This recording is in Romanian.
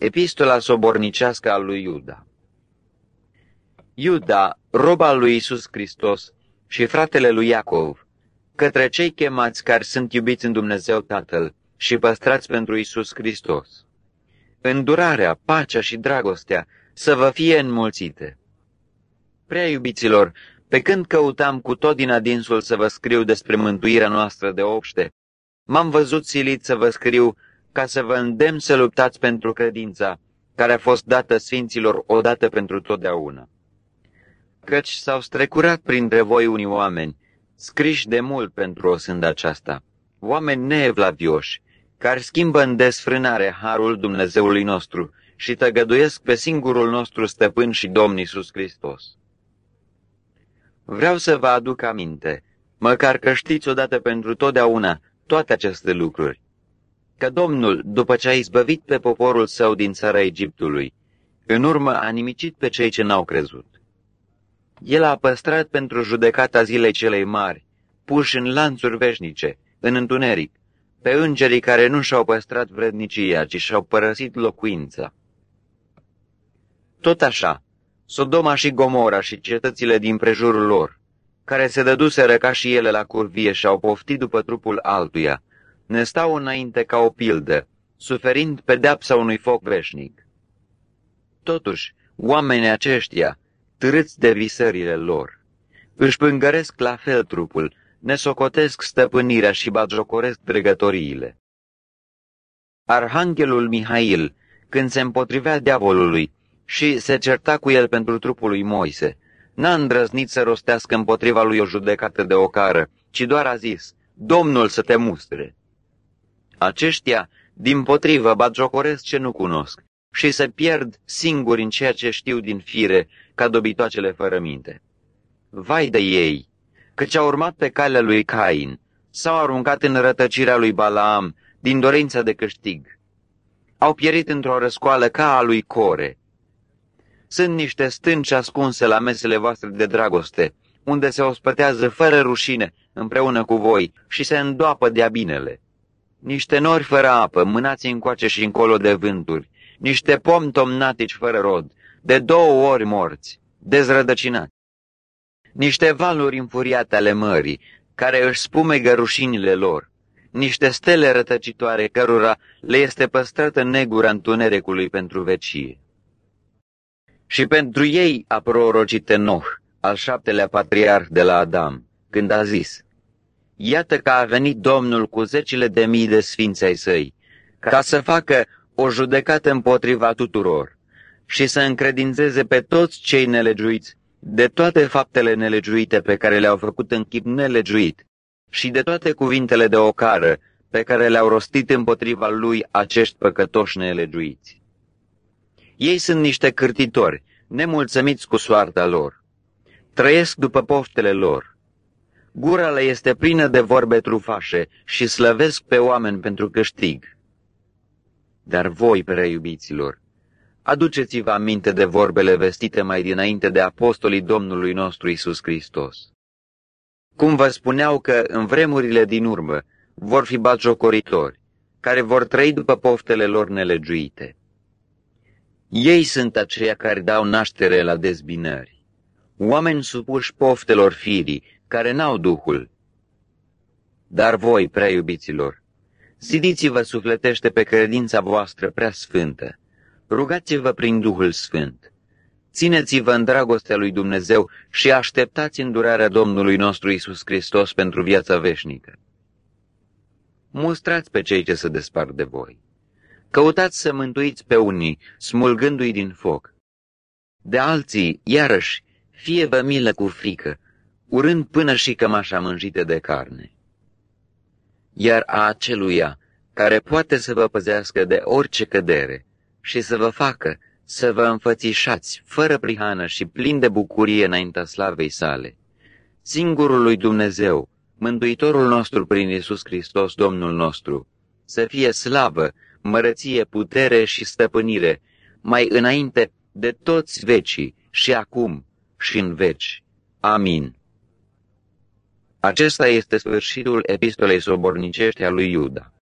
Epistola sobornicească a lui Iuda. Iuda, rob al lui Iisus Hristos și fratele lui Iacov, către cei chemați care sunt iubiți în Dumnezeu Tatăl și păstrați pentru Iisus Hristos. Îndurarea, pacea și dragostea să vă fie înmulțite. Prea iubiților, pe când căutam cu tot din adinsul să vă scriu despre mântuirea noastră de obște, m-am văzut silit să vă scriu ca să vă îndemn să luptați pentru credința care a fost dată sfinților odată pentru totdeauna. Căci s-au strecurat printre voi unii oameni, scriși de mult pentru o sândă aceasta, oameni neevlavioși, care schimbă în desfrânare harul Dumnezeului nostru și tăgăduiesc pe singurul nostru stăpân și Domn Iisus Hristos. Vreau să vă aduc aminte, măcar că știți odată pentru totdeauna toate aceste lucruri, că Domnul, după ce a izbăvit pe poporul său din țara Egiptului, în urmă a nimicit pe cei ce n-au crezut. El a păstrat pentru judecata zilei celei mari, puși în lanțuri veșnice, în întuneric, pe îngerii care nu și-au păstrat vrednicia, ci și-au părăsit locuința. Tot așa, Sodoma și Gomora și cetățile din prejurul lor, care se dăduseră ca și ele la curvie și au poftit după trupul altuia, ne stau înainte ca o pildă, suferind pedeapsa unui foc veșnic. Totuși, oamenii aceștia, târâți de visările lor, își pângăresc la fel trupul, ne socotesc stăpânirea și batjocoresc dregătoriile. Arhanghelul Mihail, când se împotrivea diavolului și se certa cu el pentru trupul lui Moise, n-a îndrăznit să rostească împotriva lui o judecată de ocară, ci doar a zis, Domnul să te mustre. Aceștia, dimpotrivă, batjocoresc ce nu cunosc și se pierd singuri în ceea ce știu din fire, ca dobitoacele fără minte. Vai de ei, căci au urmat pe calea lui Cain, s-au aruncat în rătăcirea lui Balaam, din dorința de câștig. Au pierit într-o răscoală ca a lui Core. Sunt niște stânci ascunse la mesele voastre de dragoste, unde se ospătează fără rușine împreună cu voi și se îndoapă de-a binele. Niște nori fără apă, mânați încoace și încolo de vânturi, niște pomi tomnatici fără rod, de 2 ori morți, dezrădăcinați. Niște valuri înfuriate ale mării, care își spumegă rușinile lor, niște stele rătăcitoare cărora le este păstrată negura întunericului pentru vecie. Și pentru ei a prorocit Enoch, al 7-lea patriarh de la Adam, când a zis, Iată că a venit Domnul cu 10.000 de sfinți ai săi, ca să facă o judecată împotriva tuturor și să încredințeze pe toți cei nelegiuiți de toate faptele nelegiuite pe care le-au făcut în chip nelegiuit și de toate cuvintele de ocară pe care le-au rostit împotriva lui acești păcătoși nelegiuiți. Ei sunt niște cârtitori, nemulțumiți cu soarta lor. Trăiesc după poftele lor. Gura le este plină de vorbe trufașe și slăvesc pe oameni pentru câștig. Dar voi, prea iubiților, aduceți-vă aminte de vorbele vestite mai dinainte de apostolii Domnului nostru Iisus Hristos. Cum vă spuneau că în vremurile din urmă vor fi batjocoritori, care vor trăi după poftele lor nelegiuite. Ei sunt aceia care dau naștere la dezbinări, oameni supuși poftelor firii, care n-au Duhul. Dar voi, prea iubiților, zidiți-vă sufletește pe credința voastră prea sfântă, rugați-vă prin Duhul Sfânt, țineți-vă în dragostea lui Dumnezeu și așteptați îndurarea Domnului nostru Iisus Hristos pentru viața veșnică. Mustrați pe cei ce se despart de voi. Căutați să mântuiți pe unii, smulgându-i din foc. De alții, iarăși, fie-vă milă cu frică, urând până și cămașa mânjită de carne. Iar a aceluia care poate să vă păzească de orice cădere și să vă facă să vă înfățișați fără prihană și plin de bucurie înaintea slavei sale, singurul lui Dumnezeu, Mântuitorul nostru prin Iisus Hristos, Domnul nostru, să fie slavă, mărăție, putere și stăpânire, mai înainte de toți vecii și acum și în veci. Amin. Acesta este sfârșitul epistolei sobornicești a lui Iuda.